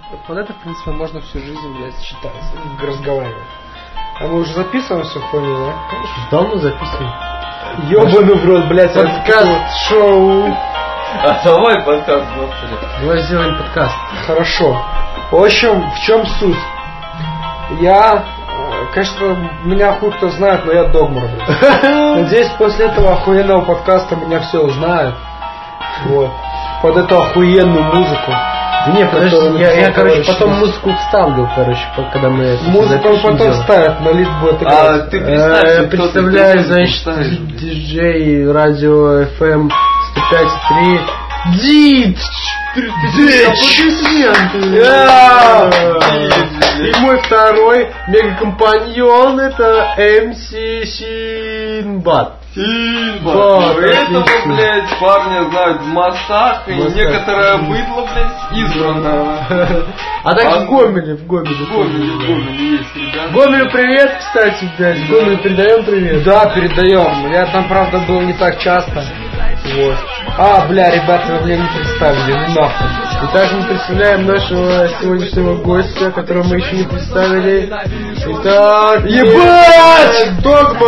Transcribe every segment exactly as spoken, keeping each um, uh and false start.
Вот это, в принципе, можно всю жизнь, блядь, считать, разговаривать. А мы уже записываем все хуйню, да? Давно записываем. Ёбаный в рот, блядь, подкаст-шоу. А давай подкаст, господи. Давай сделаем подкаст. Хорошо. В общем, в чем суть? Я, конечно, меня хуй кто знает, но я догмар, блядь. Надеюсь, после этого охуенного подкаста меня все узнают. Вот. Под эту охуенную музыку. Не, подожди, я, я короче, потом музыку вставлю, короче, когда мы... Музыку он потом дело. Ставит, на лист будет играть. А ты представь, э, представляю, значит, диджей радио эф эм сто пять и три. Дич! И мой второй мегакомпаньон это эм си Синбад. Синбад. Этого, блядь, парня знают в массах, и некоторое быдло, блядь, избрано. А также в Гомеле, в Гомеле. В Гомеле, в Гомеле есть, ребята. Гомелю привет, кстати, блядь. Гомелю передаем привет. Да, передаем. Я там, правда, был не так часто. Вот. А, бля, ребята, вы мне не представили, ну нахуй. Итак, мы представляем нашего сегодняшнего гостя, которого мы еще не представили. Итак, ебать!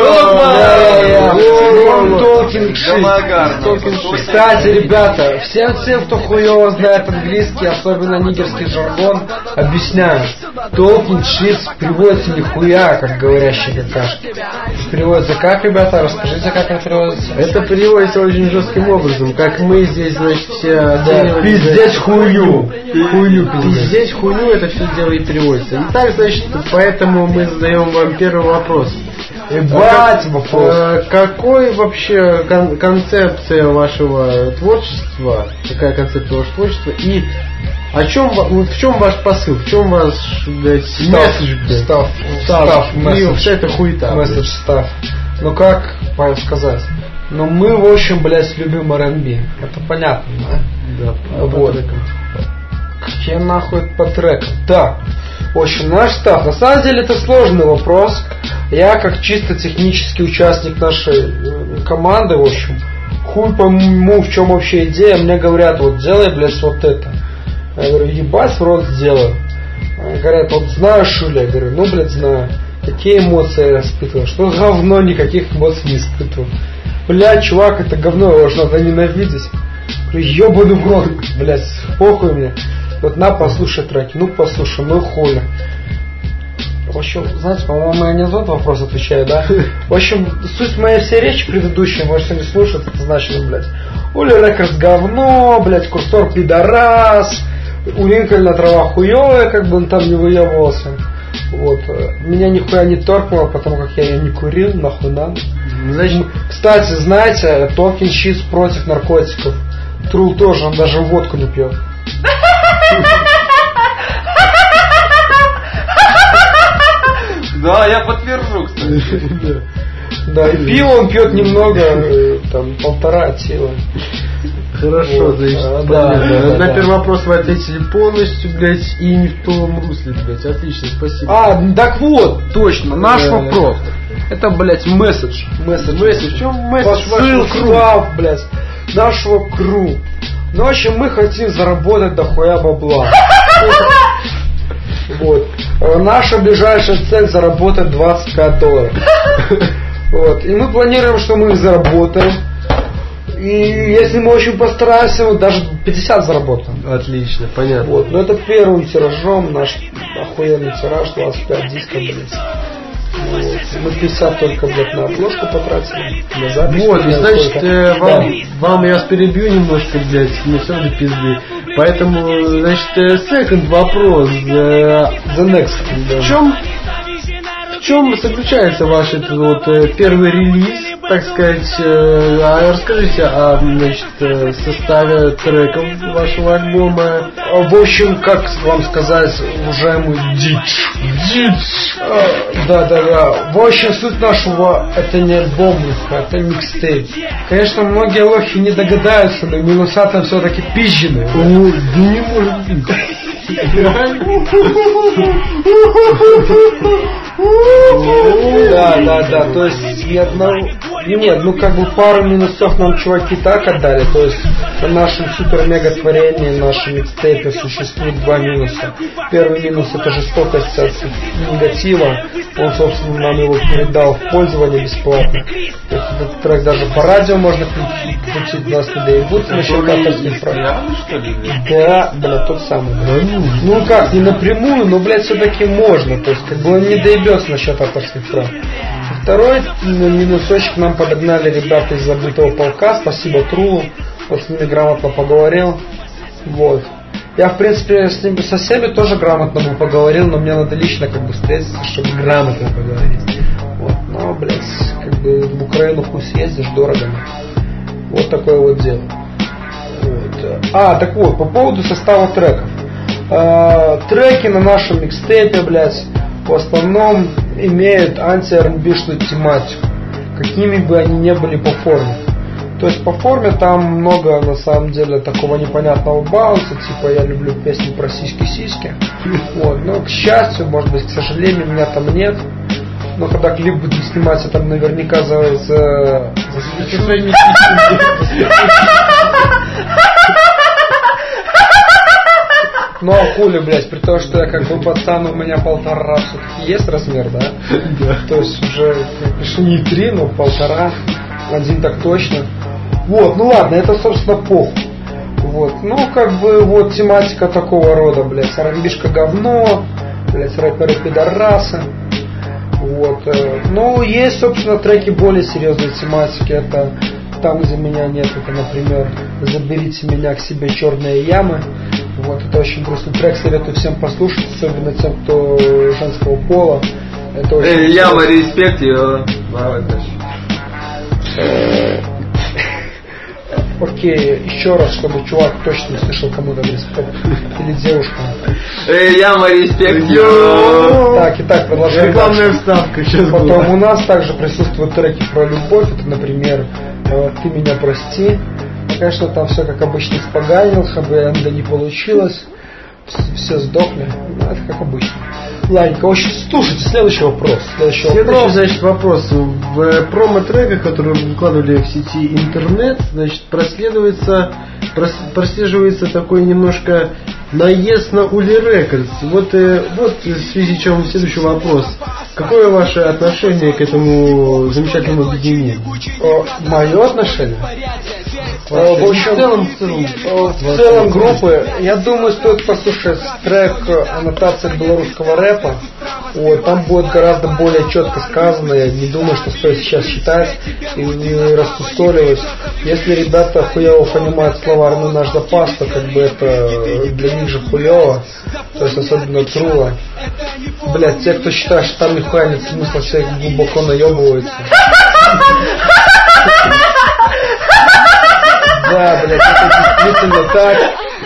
Догма! Толкинг шит. Кстати, ребята, всем тем, кто хуёво знает английский, особенно нигерский жаргон, объясняю. Толкинг шит переводится нихуя, как говорящие какашки. Переводится как, ребята? Расскажите, как это переводится. Это переводится очень жестким образом, как мы здесь, значит, все да, пиздец хуйню. Хуйню пиздец хуйню, это все дело и переводится. Итак, значит, поэтому мы задаем вам первый вопрос. Ебать, вопрос. А, какой вообще кон- концепция вашего творчества? Какая концепция вашего творчества? И о чем, в чем ваш посыл? В чем ваш, блядь, месседж, блядь? Став. Став. И вообще это хуета. Месседж став. Ну как сказать? Ну мы, в общем, блядь, любим ар энд би. Это понятно, да? Да, вот. По трекам. Какие нахуй по трекам? Так. В общем, наш став. На самом деле это сложный вопрос. Я, как чисто технический участник нашей команды, в общем, хуй пойму, в чем вообще идея. Мне говорят, вот делай, блядь, вот это. Я говорю, ебать, в рот сделаю. Говорят, вот знаешь, Шуля? Я говорю, ну, блядь, знаю. Какие эмоции я испытываю? Что за говно, никаких эмоций не испытываю. Блядь, чувак, это говно, его же надо ненавидеть. Говорю, ебаный в рот, блядь, похуй мне. Вот на, послушай треки. Ну, послушай, ну хули. В общем, знаете, по-моему, я не на тот вопрос отвечаю, да? В общем, суть моей всей речи предыдущей, можете не слушать, это значит, блядь, Ули Рекордс говно, блядь, Курсор пидорас, у Линкольна трава хуёвая, как бы он там не выебывался. Вот. Меня нихуя не торкнуло, потому как я ее не курил, нахуй надо. Значит, кстати, знаете, Talking Shit против наркотиков. Трул тоже, он даже водку не пьет. Да, я подтвержу, кстати. Да, и пиво он пьет немного, там, полтора тела. Хорошо, значит, а, да, да, на да. первый вопрос вы ответили полностью, блядь, и не в том русле, блядь. Отлично, спасибо. А, так вот, точно, наш да, вопрос. Это, блядь, месседж. Месседж. Месседж. В чем месседж вашего кру, блядь, нашего кру. Ну, в общем, мы хотим заработать дохуя бабла. Вот. Наша ближайшая цель заработать двадцать пять долларов. Вот. И мы планируем, что мы их заработаем. И если мы очень постараемся, вот даже пятьдесят заработаем. Отлично, понятно. Вот. Но это первым тиражом, наш охуенный тираж, двадцать пять дисков, блядь. Вот. Мы пятьдесят только, блядь, на обложку потратили. На запись. Вот, и значит, э, вам, да. вам я вас перебью немножко, блядь, не все до пизды. Поэтому, значит, second вопрос. The, the next. Да. В чем В чем заключается ваш этот вот первый релиз, так сказать? А расскажите о, значит, составе треков вашего альбома. В общем, как вам сказать, уважаемый Дич. Дич. Да, да, да. В общем, суть нашего это не альбом, это микстейп. Конечно, многие лохи не догадаются, но минуса там все-таки пизжены. О, да не может быть. Да, да, да, то есть ни одного... Нет, ну как бы пару минусов нам чуваки так отдали. То есть в нашем супер-мега-творении, в нашем микстейпе существует два минуса. Первый минус — это жестокость от негатива. Он, собственно, нам его передал в пользование бесплатно. Этот трек даже по радио можно включить, нас не доебутся насчет авторских прав. Да, бля, тот самый. Ну как, не напрямую, но, блядь, все-таки можно. То есть, как бы он не доебется насчет авторских прав. Второй минусочек нам подогнали ребята из Забытого полка. Спасибо Трулу. Вот с ними грамотно поговорил. Вот. Я, в принципе, с ними, со всеми тоже грамотно бы поговорил, но мне надо лично как бы встретиться, чтобы грамотно поговорить. Вот. Но, блядь, как бы в Украину хуй съездишь, дорого. Вот такое вот дело. Вот. А, так вот, по поводу состава треков. А, треки на нашем микстейпе, блядь, в основном имеют анти-ар энд би-шную тематику, какими бы они ни были по форме. То есть по форме там много на самом деле такого непонятного баланса, типа я люблю песни про сиськи-сиськи. Вот. Но к счастью, может быть, к сожалению, меня там нет. Но когда клип будем снимать, я там наверняка за... за... за... Ну а хули, блядь, при том, что я как бы пацан, у меня полтора все-таки есть размер, да? Да. То есть уже, пишу не три, но полтора, один так точно. Вот, ну ладно, это, собственно, похуй. Вот, ну как бы вот тематика такого рода, блядь, ар энд би-шка говно, блядь, рэперы пидорасы. Вот, ну есть, собственно, треки более серьезной тематики, это там, где меня нет, это, например, «Заберите меня к себе, черные ямы». Вот, это очень грустный трек, советую всем послушать, особенно тем, кто женского пола. Это очень... Эй, яма, респект, ее. Давай дальше. Окей, еще раз, чтобы чувак точно не слышал, кому там респект. Или девушка. Эй, яма, респект, Так, итак, продолжаем. Рекламная вставка сейчас Потом была. у нас также присутствуют треки про любовь. Это, например, «Ты меня прости». Конечно, там все как обычно испоганил, хэппи-энда не получилось, все сдохли, ну, это как обычно. Ладненько, в общем, слушайте, следующий вопрос. Следующий, следующий вопрос. значит, вопрос. В промо-треках, которые вы выкладывали в сети интернет, значит, проследуется, прослеживается такой немножко наезд на Ули Рекордс. Вот, вот в связи с чем следующий вопрос. Какое ваше отношение к этому замечательному объединению? Мое отношение? Вообще, в общем, в целом, в целом, в целом группы, я думаю, стоит послушать трек «Аннотация белорусского рэпа». Вот, там будет гораздо более четко сказано. Я не думаю, что стоит сейчас читать и не рассусоливать. Если ребята хуево понимают словарный наш запас, то как бы это для них же хуево. То есть особенно Трула. Блять, те, кто считает, что там нихуя нет смысла, все глубоко наебываются. Да, блядь, это действительно так.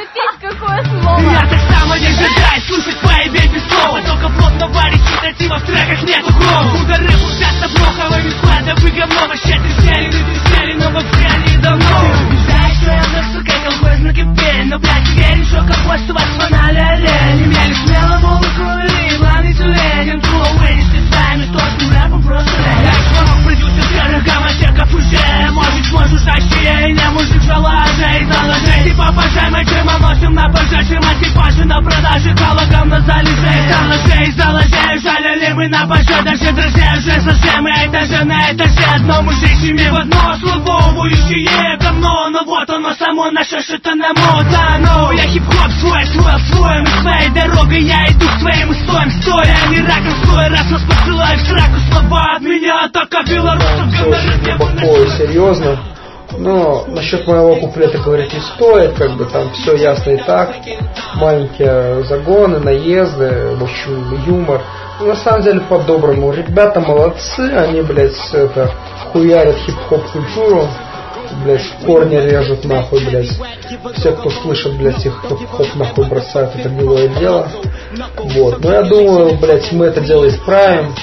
Я так само не ожидаю слушать твои беги слова. Только плотно варить читатива, в треках нету грома. Удар рэпу часто плохо, вы не складывай говно. Вообще трясели, не трясели, но вообще недавно. Ты убеждаешь, что я вновь, сука, колхозный кипень. Но, блядь, веришь, что колхоз у вас фанали олень. Имели смело волоку или главный тюлень. Интро вынести сами, что с рэпом просто лень. Я шло, продюсер серых гамматеков уже. Может, сможешь ощущение, не мужик жалажа и заложей. Типа пожимай, чем мы носим на пожежи. Матипажи на продаже, калагам на залеже. Заложей, заложей, жалили мы на поже. Даже друзья уже зажжем, и этаже на этаже. Одно мужик ими в одно слабовующее говно. Но вот оно само наше шитаное мода. Ну, я хип-хоп свой, свой, свой. Мы своей дорогой, я иду к своим устоям. Стоя, а не раком, стоя. Раз вас посылаю в сраку слова от меня. Так, а белорусов очень глубоко и серьезно. Но насчет моего куплета говорить не стоит, как бы там все ясно и так. Маленькие загоны, наезды, в общем, юмор. Но на самом деле по-доброму. Ребята молодцы, они, блядь, это, хуярят хип-хоп культуру. Блядь, в корни режут нахуй, блядь. Все, кто слышит, блядь, их хип-хоп нахуй бросают, это милое дело. Вот. Но я думаю, блядь, мы это дело исправим.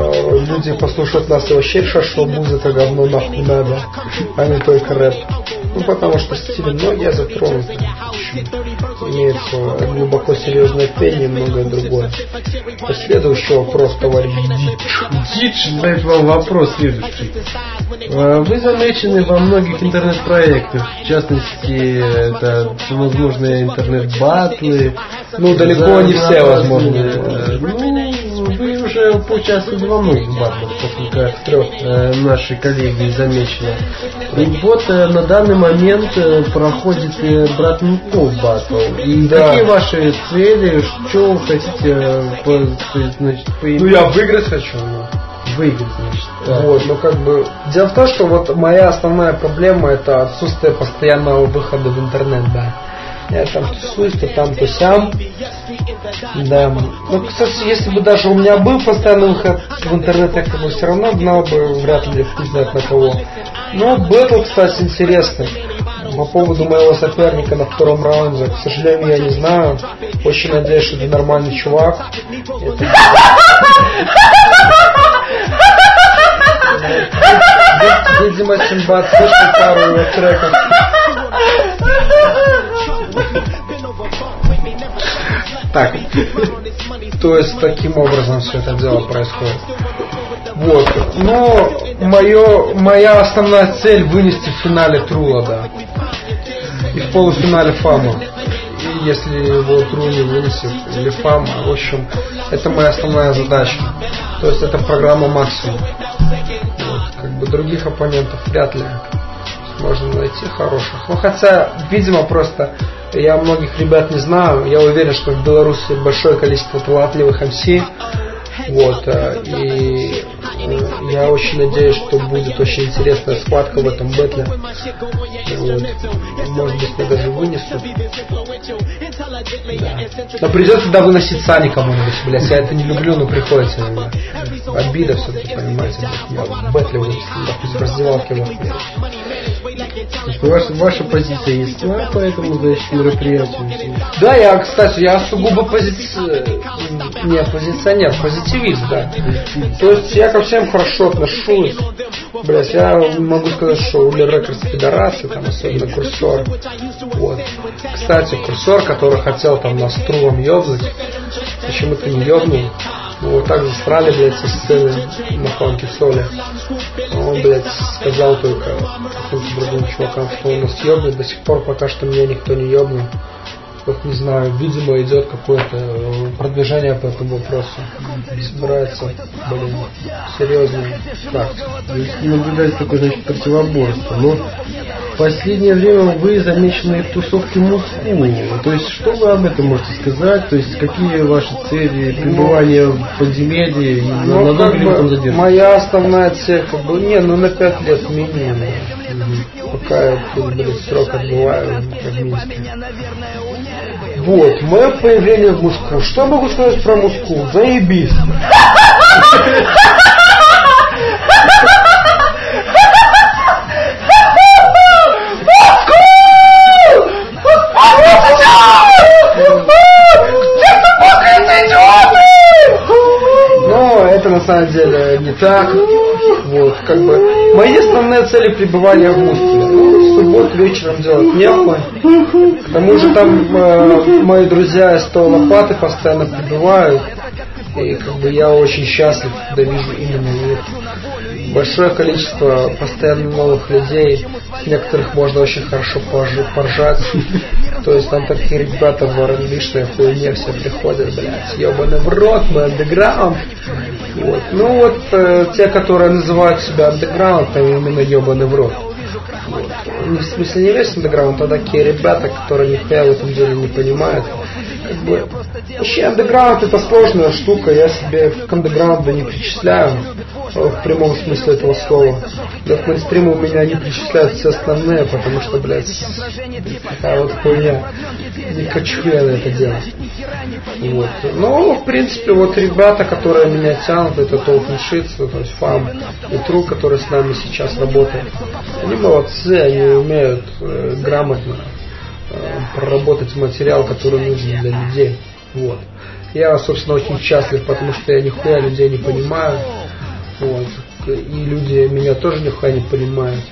Люди послушают нас и вообще решат, что музыка говно нахуй надо, а не только рэп. Ну, потому что стили многие затронуты. Имеется глубоко серьезное пение и многое другое. Следующий вопрос, товарищ Дич. Дич задает вам вопрос следующий. Вы замечены во многих интернет-проектах, в частности, это всевозможные интернет-батлы. Ну, далеко не все возможные. Ну, вы уже поучаствовали во многих батлах, поскольку трех э, наши коллеги замечены. И вот э, на данный момент э, проходит э, Братников батл. И да. какие ваши цели, что вы хотите э, по, то есть, значит, по... Ну, я выиграть хочу. Выиграть, значит. Да. Вот, ну как бы. Дело в том, что вот моя основная проблема это отсутствие постоянного выхода в интернет, да. Я там тусуюсь, то там, то сям. Да. Ну, кстати, если бы даже у меня был постоянный выход в интернет, я как бы все равно гнал бы вряд ли не знает на кого. Но бэтл, кстати, интересный. По поводу моего соперника на втором раунде, к сожалению, я не знаю. Очень надеюсь, что это нормальный чувак. Видимо, Симбад слышал пару его треков. Так, то есть таким образом все это дело происходит. Вот, но мое, моя основная цель вынести в финале Трула, да, и в полуфинале Фама. И если его Тру не вынесет, или Фама, в общем, это моя основная задача. То есть это программа максимум. Вот, как бы других оппонентов вряд ли можно найти хороших. Ну хотя, видимо, просто я многих ребят не знаю. Я уверен, что в Беларуси большое количество талантливых эм си. Вот, и я очень надеюсь, что будет очень интересная схватка в этом бэтле. Вот. Может быть, я даже вынесу. Да. Но придется тогда выносить Сани кому-нибудь, блядь. Я это не люблю, но приходится. Обида все-таки, понимаете. Я в бэтле вынесу, в раздевалке вот. Ваша, ваша позиция ясна по этому, значит, мероприятию? Да, я, кстати, я сугубо позиci... не оппозиционер, позитивист, да. То есть я ко всем хорошо отношусь. Блять, я могу сказать, что Ули Рекордс пидорасы, там особенно Курсор. Вот. Кстати, Курсор, который хотел там нас Трулом ёбнуть, почему-то не ёбнул. Его так засрали, блядь, со сцены на фанке соли. Он, блядь, сказал только каким-то другим чувакам, что он нас ёбнет. До сих пор пока что меня никто не ёбнул. Вот не знаю, видимо, идет какое-то продвижение по этому вопросу. Собирается, блин, серьезный факт. Наблюдается такое, значит, противоборство. Но в последнее время вы замечены в тусовке Москвы. То есть, что вы об этом можете сказать? То есть, какие ваши цели пребывания в подземелье? Ну, на как бы, моя основная цель, как бы, не, ну на пять лет минимум. Угу. Пока я тут, блин, срок отбываю в Минске. Вот, мое появление в Москву. Что могу сказать про Москву? Заебись. Но это на самом деле не так. Вот, как бы мои основные цели пребывания в Москве. Ну, в субботу вечером делать нехуй. К тому же там э, мои друзья из Сто Лопаты постоянно прибывают. И как бы я очень счастлив, когда вижу именно их. Большое количество постоянно новых людей. С некоторых можно очень хорошо поржать. То есть там такие ребята в ар энд би-шной хуйне все приходят, блядь, ебаный в рот, мы андеграунд. Вот. Ну вот э, те, которые называют себя андеграунд, там именно ебаный в рот. Вот. В смысле не весь андеграунд, а такие ребята, которые нихуя в этом деле не понимают. Как бы, вообще андеграунд это сложная штука, я себе к андеграунду не причисляю в прямом смысле этого слова. Да в мейнстриму у меня не причисляют все остальные, потому что, блядь, такая вот хуйня. Не хочу я на это делать. Вот. Но, в принципе, вот ребята, которые меня тянут, это Толкин Шитс, то есть Фам и Тру, которые с нами сейчас работают. Они молодцы, они умеют э, грамотно э, проработать материал, который нужен для людей. Вот. Я, собственно, очень счастлив, потому что я нихуя людей не понимаю. Вот. И люди меня тоже нихуя не понимают.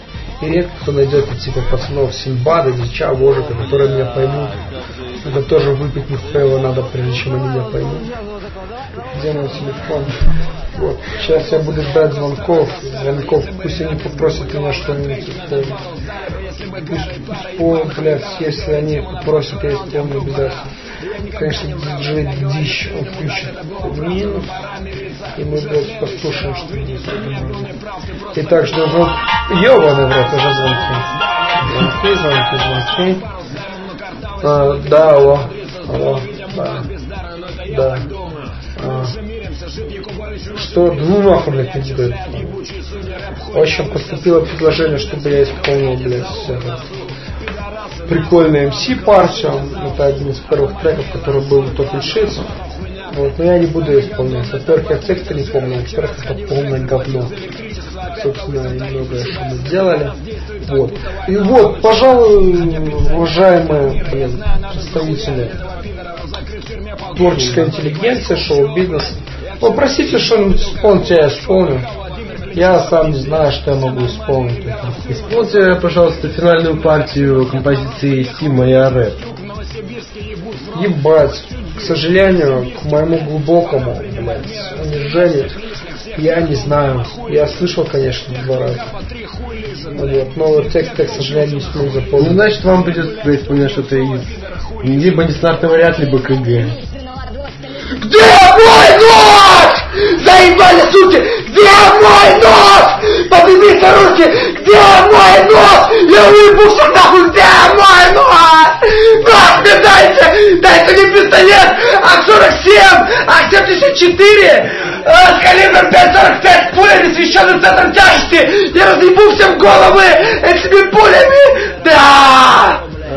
И редко кто найдет типа пацанов Симбада, Дича, Вожика, которые меня поймут. Это тоже выпить нихуя его надо, прежде чем они меня поймут. Где мой телефон? Вот. Сейчас я буду ждать звонков. Звонков. Пусть они попросят меня что-нибудь исполнить. Пусть, пусть блядь, если они попросят, я исполню обязательно. Конечно, диджей Дищ, он включит минус. И мы, блядь, послушаем, что они исполняют. Итак, жду звонок. Ёбаный в рот, уже звонки. Звонки, звонки, звонки. А, да, алло. Алло, да. Да. А. Что? Ну нахуй, блядь, не делает. В общем, поступило предложение, чтобы я исполнил, блядь, прикольный эм си партию. Это один из первых треков, который был в Talking Shits. Вот, но я не буду исполнять. Во-первых, я тексты не помню, во-вторых, это полное говно. Собственно, немного что мы сделали. Вот. И вот, пожалуй, уважаемые, блин, представители творческой интеллигенции, шоу-бизнес, попросите что-нибудь исполнить, я исполню. Я сам не знаю, что я могу исполнить. Исполните, пожалуйста, финальную партию композиции Сима и Рэп. Ебать. К сожалению, к моему глубокому, блядь, унижению, я не знаю. Я слышал, конечно, два раза. Вот, но текст, я, к сожалению, не смог запомнить. Ну, значит, вам придется исполнять что-то из либо нестандартный вариант, либо КГ. Где мой нож? Заебали, суки! Где мой нож? Поднимите руки! Где мой нож? Я выебуся нахуй! Где мой нож? Нож мне дайте! Дайте мне пистолет! ак сорок семь! ак семьдесят четыре! С калибром пять сорок пять! Пулями, священным центром тяжести! Я разъебу всем головы этими пулями! Да!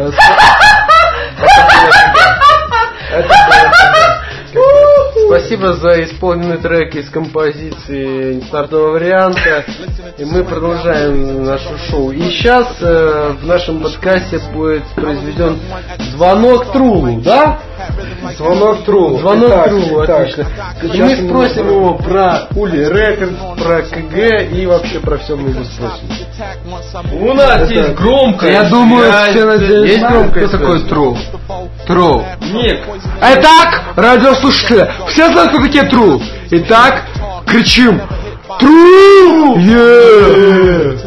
Спасибо за исполненный трек из композиции нестандартного варианта. И мы продолжаем наше шоу. И сейчас э, в нашем подкасте будет произведен звонок Трулу, да? Звонок Трулу. Звонок Итак, Трулу, итак, отлично. И мы спросим его про Ули Рекордс, про КГ и вообще про все мы его спросим. У нас Это... есть громкая. Я думаю, все надеюсь, есть громкая кто такой связь? Трул. Трул. Ник. Итак, радиослушатели, все знают, кто такие Трул. Итак, кричим Трул! Yeah!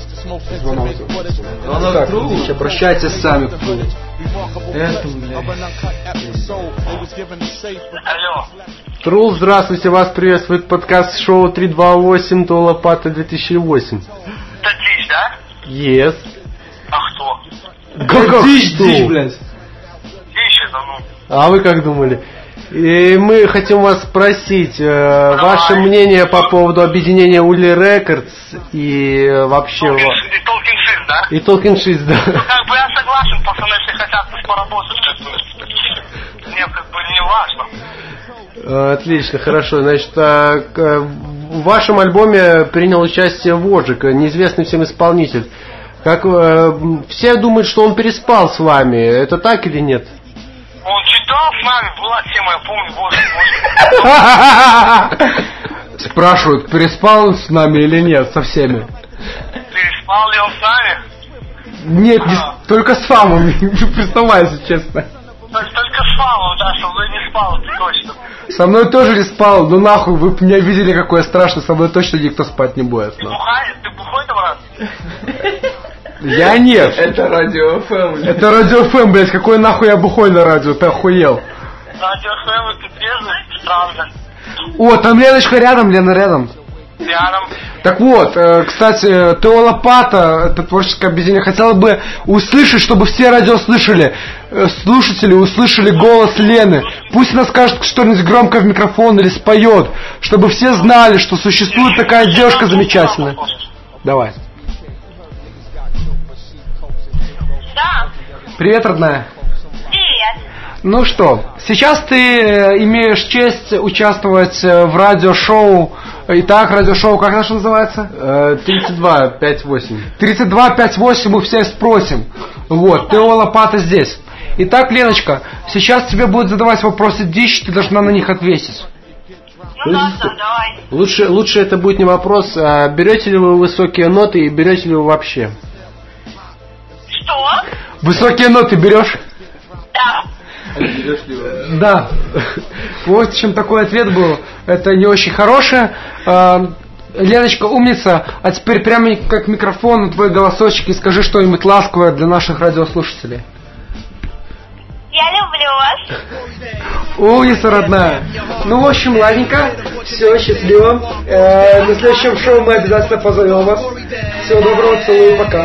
Звонок Так, Трул. видите, обращайтесь сами к Трулу. Это, блядь. Алло. Трул, здравствуйте, вас приветствует подкаст шоу три два восемь до лопаты две тысячи восемь. Это Дичь, да? Yes. А кто? Как Дичь, что? дичь, блядь. Дичь это, ну. А вы как думали? И мы хотим вас спросить э, ваше мнение по поводу объединения Ули Рекордс и э, вообще... Talking, и Talking Shits, да? И Talking Shits, да. Ну, как бы я согласен, пацаны, если хотят пусть поработать, как бы, мне как бы не важно. Отлично, хорошо. Значит, в вашем альбоме принял участие Вожик, неизвестный всем исполнитель. Как все думают, что он переспал с вами. Это так или нет? Он читал с нами, была тема, я помню, Вожик. Спрашивают, переспал он с нами или нет, со всеми? Переспал ли он с нами? Нет, не, только с вами, признавайся, честно. Только спал, да, со мной не спал, точно. Со мной тоже не спал, ну нахуй, вы меня видели, какой я страшный, со мной точно никто спать не будет. Ты бухай, ты бухой там раз? Я нет. Это радио эф эм. Это радио эф эм, блядь, какой нахуй я бухой на радио, ты охуел. Радио эф эм, ты трезвый, странно. О, там Леночка рядом, Лена рядом. Рядом. Так вот, э, кстати, Тео Лопата, это творческое объединение, хотела бы услышать, чтобы все радио слышали, э, слушатели услышали голос Лены. Пусть она скажет что-нибудь громко в микрофон или споет, чтобы все знали, что существует такая девушка замечательная. Давай. Да. Привет, родная. Привет. Ну что, сейчас ты имеешь честь участвовать в радиошоу. Итак, радиошоу, как наше называется? тридцать два пятьдесят восемь. тридцать два пятьдесят восемь мы все спросим. Вот, Тео Лопата здесь. Итак, Леночка, сейчас тебе будут задавать вопросы Дичь, ты должна на них ответить. Ну да, да, давай. Лучше, лучше это будет не вопрос, а берете ли вы высокие ноты и берете ли вы вообще? Что? Высокие ноты берешь? Да. Да. Вот в чем такой ответ был. Это не очень хорошее. Леночка, умница. А теперь прямо как микрофон, твой голосочек, и скажи что-нибудь ласковое для наших радиослушателей. Я люблю вас. Умница, родная. Ну, в общем, ладненько. Все, счастливо. Э, на следующем шоу мы обязательно позовем вас. Всего доброго, целую, пока.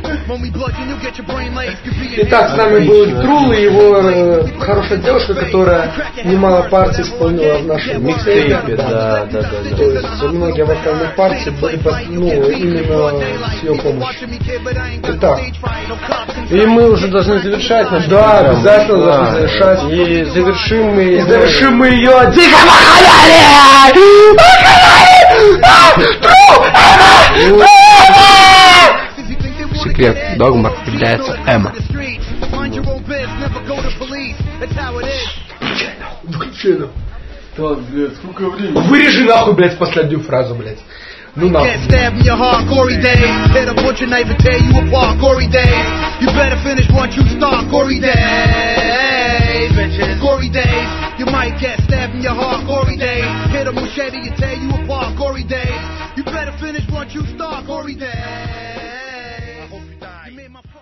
Итак, с нами был Трул и его э, хорошая девушка, которая немало партий исполнила в нашем микстейпе. Да, да, да, да. То есть многие вокальные партии были, ну, именно с ее помощью. Итак. И мы уже должны завершать наш Да, программу. обязательно Да. должны завершать. И завершим мы... И завершим мы ее дико Секрет. Догмар является Эмма. Выключи. Так, блядь, сколько времени? Вырежи нахуй, блядь, последнюю фразу, блядь. Ну нахуй. Get stabbed in your heart, gory days. Hit a butcher knife and tear you apart, gory days. You better finish once you start, gory days. Bitches, gory days. You might get stabbed in your heart, gory days. Hit a machete and tear you apart, gory days. You better finish once you start, gory days.